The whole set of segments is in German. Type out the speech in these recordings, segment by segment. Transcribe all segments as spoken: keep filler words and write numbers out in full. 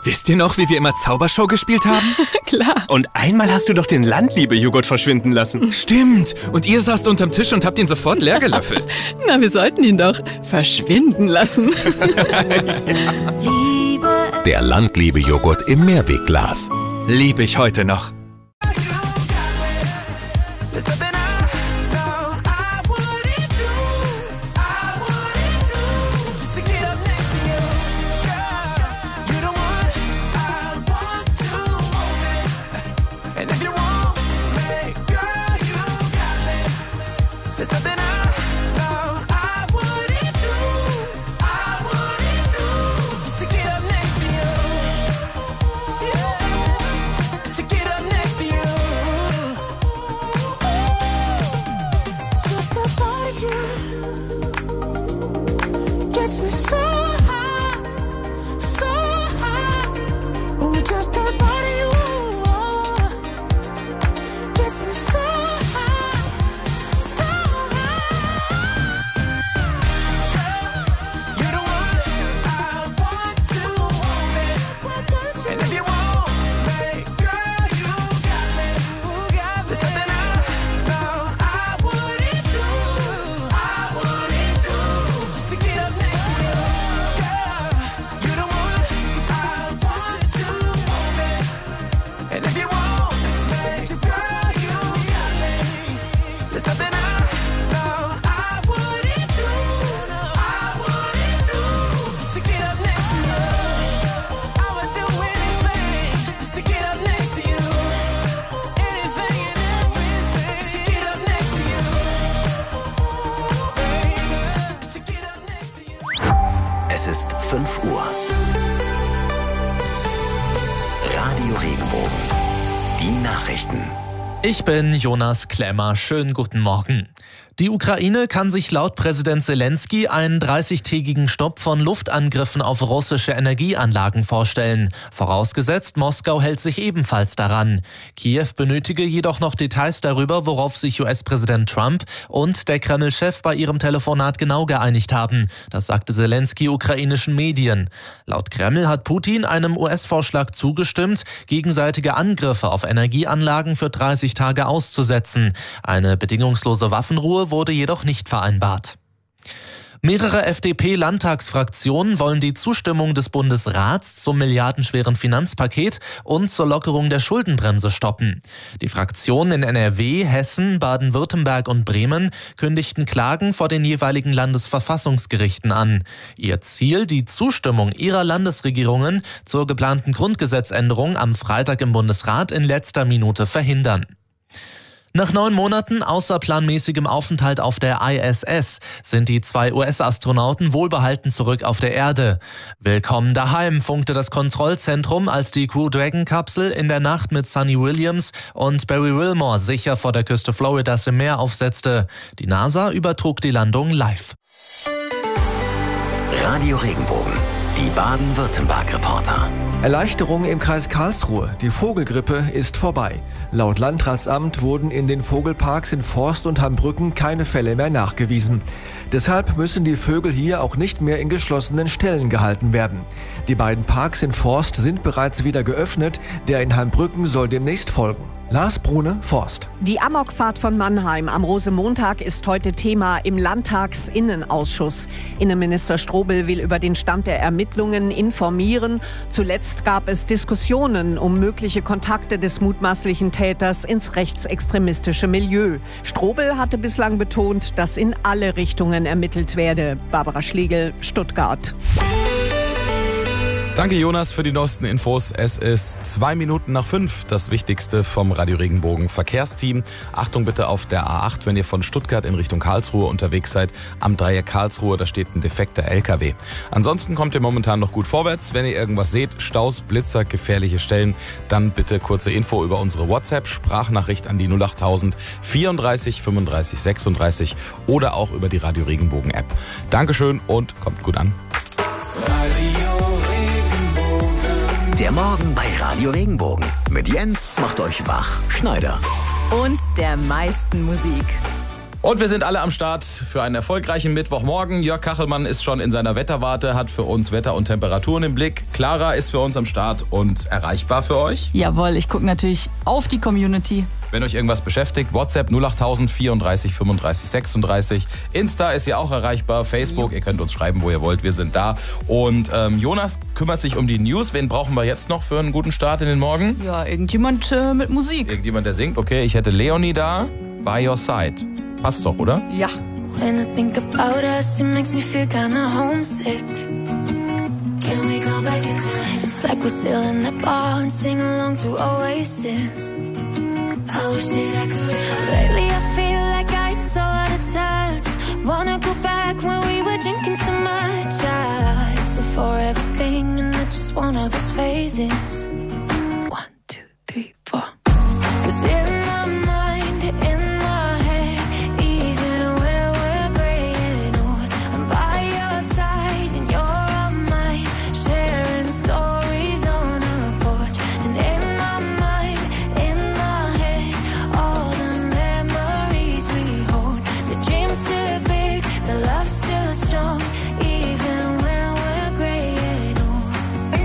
Wisst ihr noch, wie wir immer Zaubershow gespielt haben? Klar. Und einmal hast du doch den Landliebe-Joghurt verschwinden lassen. Stimmt. Und ihr saßt unterm Tisch und habt ihn sofort leer gelöffelt. Na, wir sollten ihn doch verschwinden lassen. Ja. Der Landliebe-Joghurt im Mehrwegglas. Liebe ich heute noch. Es ist fünf Uhr. Radio Regenbogen. Die Nachrichten. Ich bin Jonas Klemmer. Schönen guten Morgen. Die Ukraine kann sich laut Präsident Zelensky einen dreißigtägigen Stopp von Luftangriffen auf russische Energieanlagen vorstellen. Vorausgesetzt, Moskau hält sich ebenfalls daran. Kiew benötige jedoch noch Details darüber, worauf sich U S-Präsident Trump und der Kreml-Chef bei ihrem Telefonat genau geeinigt haben. Das sagte Zelensky ukrainischen Medien. Laut Kreml hat Putin einem U S-Vorschlag zugestimmt, gegenseitige Angriffe auf Energieanlagen für dreißig Tage auszusetzen. Eine bedingungslose Waffenruhe wurde jedoch nicht vereinbart. Mehrere F D P-Landtagsfraktionen wollen die Zustimmung des Bundesrats zum milliardenschweren Finanzpaket und zur Lockerung der Schuldenbremse stoppen. Die Fraktionen in N R W, Hessen, Baden-Württemberg und Bremen kündigten Klagen vor den jeweiligen Landesverfassungsgerichten an. Ihr Ziel, die Zustimmung ihrer Landesregierungen zur geplanten Grundgesetzänderung am Freitag im Bundesrat in letzter Minute verhindern. Nach neun Monaten außerplanmäßigem Aufenthalt auf der I S S sind die zwei U S-Astronauten wohlbehalten zurück auf der Erde. Willkommen daheim, funkte das Kontrollzentrum, als die Crew Dragon-Kapsel in der Nacht mit Sunny Williams und Barry Wilmore sicher vor der Küste Floridas im Meer aufsetzte. Die NASA übertrug die Landung live. Radio Regenbogen. Die Baden-Württemberg-Reporter. Erleichterung im Kreis Karlsruhe. Die Vogelgrippe ist vorbei. Laut Landratsamt wurden in den Vogelparks in Forst und Hambrücken keine Fälle mehr nachgewiesen. Deshalb müssen die Vögel hier auch nicht mehr in geschlossenen Ställen gehalten werden. Die beiden Parks in Forst sind bereits wieder geöffnet. Der in Hambrücken soll demnächst folgen. Lars Brune, Forst. Die Amokfahrt von Mannheim am Rosenmontag ist heute Thema im Landtagsinnenausschuss. Innenminister Strobel will über den Stand der Ermittlungen informieren. Zuletzt gab es Diskussionen um mögliche Kontakte des mutmaßlichen Täters ins rechtsextremistische Milieu. Strobel hatte bislang betont, dass in alle Richtungen ermittelt werde. Barbara Schlegel, Stuttgart. Danke Jonas für die neuesten Infos. Es ist zwei Minuten nach fünf. Das Wichtigste vom Radio Regenbogen Verkehrsteam. Achtung bitte auf der A acht, wenn ihr von Stuttgart in Richtung Karlsruhe unterwegs seid. Am Dreieck Karlsruhe, da steht ein defekter L K W. Ansonsten kommt ihr momentan noch gut vorwärts. Wenn ihr irgendwas seht, Staus, Blitzer, gefährliche Stellen, dann bitte kurze Info über unsere WhatsApp-Sprachnachricht an die null achttausend vierunddreißig fünfunddreißig sechsunddreißig oder auch über die Radio Regenbogen App. Dankeschön und kommt gut an. Der Morgen bei Radio Regenbogen. Mit Jens macht euch wach. Schneider. Und der meisten Musik. Und wir sind alle am Start für einen erfolgreichen Mittwochmorgen. Jörg Kachelmann ist schon in seiner Wetterwarte, hat für uns Wetter und Temperaturen im Blick. Clara ist für uns am Start und erreichbar für euch. Jawohl, ich gucke natürlich auf die Community. Wenn euch irgendwas beschäftigt, WhatsApp null acht null null vierunddreißig fünfunddreißig sechsunddreißig. Insta ist ja auch erreichbar, Facebook, ihr könnt uns schreiben, wo ihr wollt, wir sind da. Und ähm, Jonas kümmert sich um die News. Wen brauchen wir jetzt noch für einen guten Start in den Morgen? Ja, irgendjemand äh, mit Musik. Irgendjemand, der singt. Okay, ich hätte Leonie da, By Your Side. Passt doch, oder? Ja. When I think about us, it makes me feel kinda homesick. Can we go back in time? It's like we're still in the bar and sing along to Oasis. I wish that I could. Lately I feel like I'm so out of touch. Wanna go back when we were drinking so much. Ah, it's a forever thing and I just want all those phases. One, two, three, four. 'Cause in my mind, in my head, even when we're graying old, I'm by your side and you're on mine, sharing stories on a porch. And in my mind, in my head, all the memories we hold. The dream's still big, the love's still strong, even when we're graying old.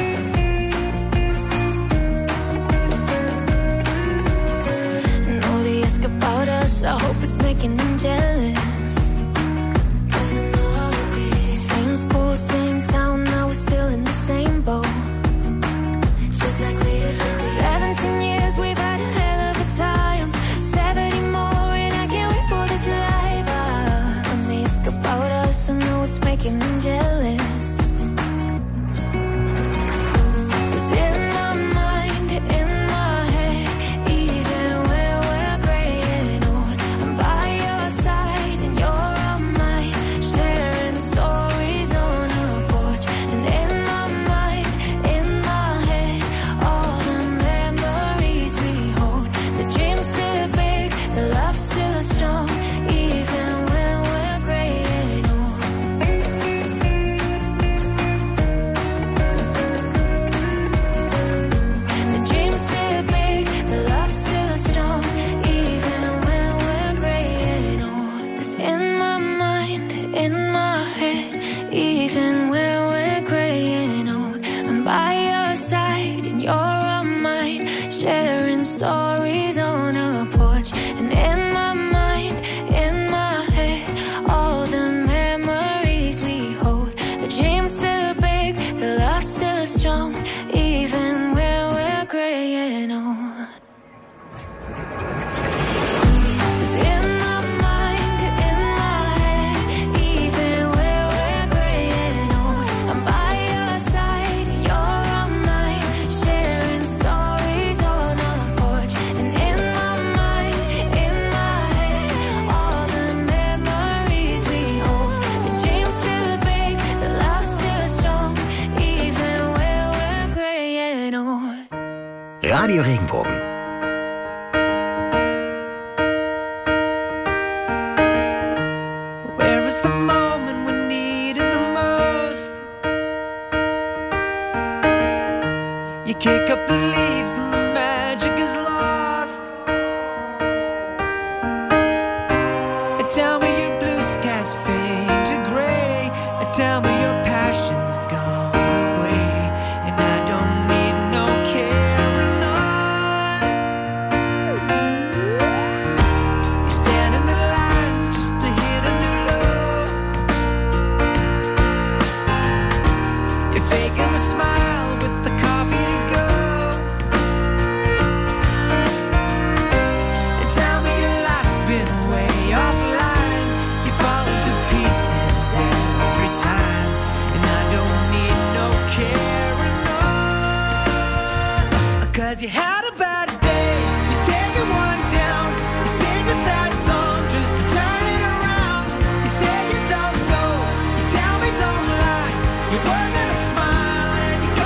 And all the ask about us, I hope it's making them jealous. 'Cause I know I'll be same school, same town, now we're still in the same boat. Just like we used to be. Seventeen years, we've had a hell of a time. Seventy more, and I can't wait for this life. Ah, and they ask about us, I know it's making them jealous. 'Cause in my mind, in my head, even when we're graying old, I'm by your side and you're on mine, sharing stories on a porch. And in my mind, in my head, all the memories we hold. The dream's still big, the love's still strong, even when we're graying old. The dream's still big, the love's still strong, even when we're graying old. 'Cause in my mind, in my head, even when we're graying old, I'm by your side and you're on mine, sharing stories on a porch. And in my mind, in my head, all the memories we hold. The dream's still big, the love's still strong, even when we're graying old. 'Cause in my mind, in my head, even when we're graying old, I'm by your side and you're on mine, sharing stories on a porch. And in my mind, in my head, all the memories we hold. The dream's still big, the love's still strong, even when we're graying old. Radio Regenbogen. Where is the moment we need it the most? You kick up the leaves and the magic is lost. And tell me your blue skies fade to gray. And tell me your passion's gone away. And I don't need no carrying on. You stand in the line just to hit a new low. You're faking a smile with the coffee to go. And tell me your life's been way offline. You fall into pieces every time. And I don't need no carrying on. 'Cause you had a bad day, you take it one down. You sing a sad song just to turn it around. You say you don't know, you tell me don't lie. You're working a smile and you go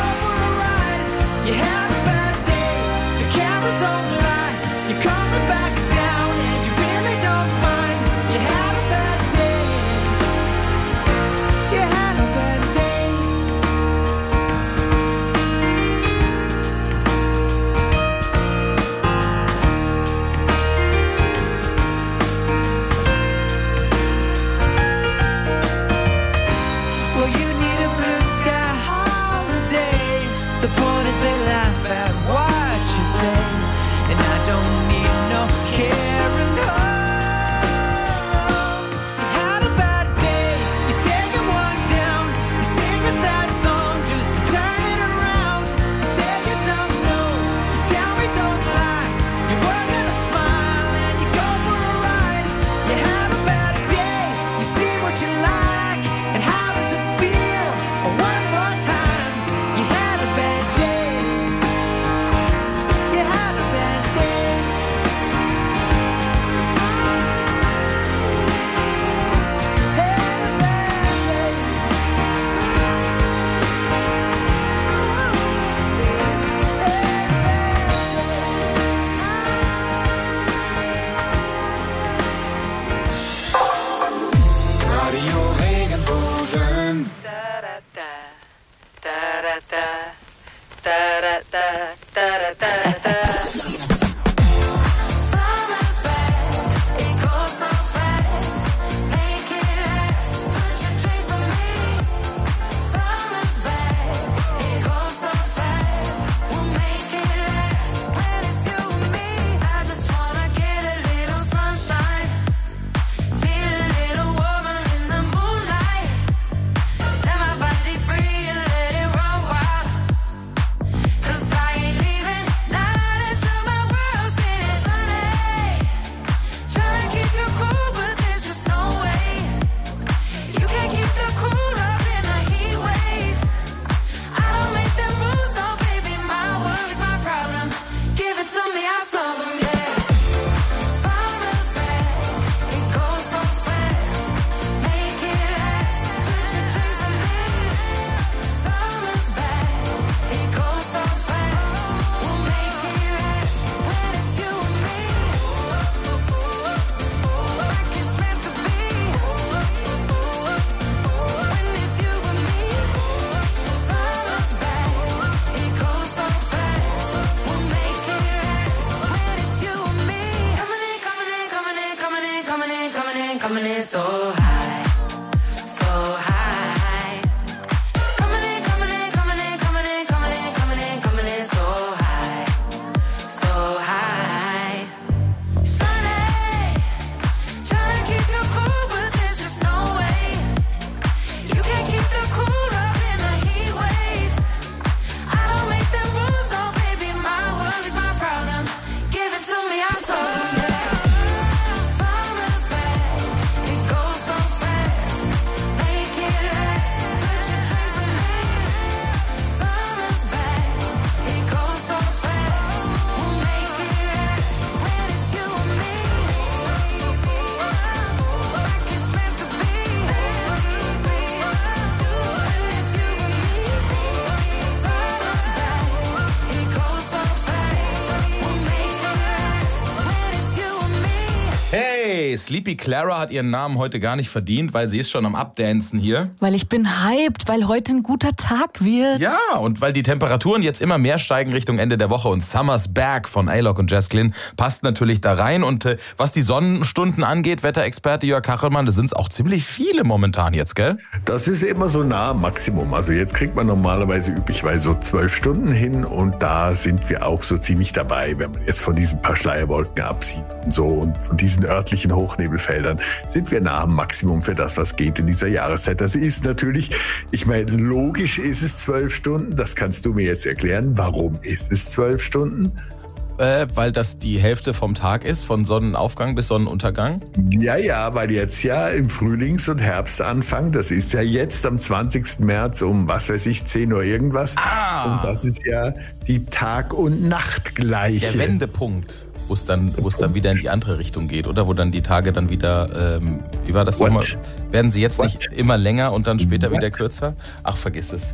Sleepy Clara hat ihren Namen heute gar nicht verdient, weil sie ist schon am Abdancen hier. Weil ich bin hyped, weil heute ein guter Tag wird. Ja, und weil die Temperaturen jetzt immer mehr steigen Richtung Ende der Woche und Summer's Back von A-Lock und Jess Glynn passt natürlich da rein. Und äh, was die Sonnenstunden angeht, Wetterexperte Jörg Kachelmann, das sind es auch ziemlich viele momentan jetzt, gell? Das ist immer so nah am Maximum. Also jetzt kriegt man normalerweise üblicherweise so zwölf Stunden hin und da sind wir auch so ziemlich dabei, wenn man jetzt von diesen paar Schleierwolken absieht und so und von diesen örtlichen Hochnebelfeldern sind wir nah am Maximum für das, was geht in dieser Jahreszeit. Das ist natürlich, ich meine, logisch ist es zwölf Stunden. Das kannst du mir jetzt erklären. Warum ist es zwölf Stunden? Äh, weil das die Hälfte vom Tag ist, von Sonnenaufgang bis Sonnenuntergang? Ja, ja, weil jetzt ja im Frühlings- und Herbstanfang, das ist ja jetzt am zwanzigsten März um, was weiß ich, zehn Uhr irgendwas. Ah. Und das ist ja die Tag- und Nachtgleiche. Der Wendepunkt, wo es dann, wo es dann wieder in die andere Richtung geht, oder? Wo dann die Tage dann wieder, ähm, wie war das nochmal? Werden sie jetzt What? nicht immer länger und dann später What? wieder kürzer? Ach, vergiss es.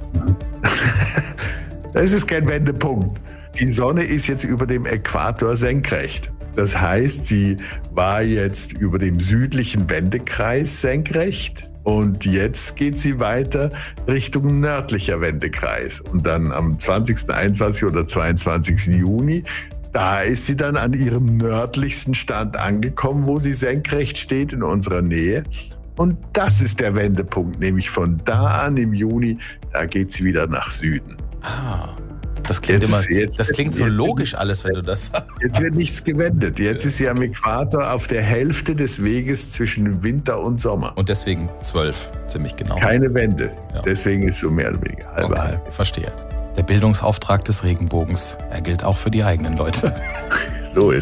Das ist kein Wendepunkt. Die Sonne ist jetzt über dem Äquator senkrecht. Das heißt, sie war jetzt über dem südlichen Wendekreis senkrecht und jetzt geht sie weiter Richtung nördlicher Wendekreis. Und dann am zwanzigsten, einundzwanzigsten oder zweiundzwanzigsten Juni, da ist sie dann an ihrem nördlichsten Stand angekommen, wo sie senkrecht steht in unserer Nähe. Und das ist der Wendepunkt, nämlich von da an im Juni, da geht sie wieder nach Süden. Ah. Das klingt, immer, jetzt, das klingt so logisch alles, wenn du das sagst. Jetzt wird nichts gewendet. Jetzt ist sie am Äquator auf der Hälfte des Weges zwischen Winter und Sommer. Und deswegen zwölf, ziemlich genau. Keine Wende. Ja. Deswegen ist so mehr oder weniger halbe okay, halb. Verstehe. Der Bildungsauftrag des Regenbogens, er gilt auch für die eigenen Leute. So ist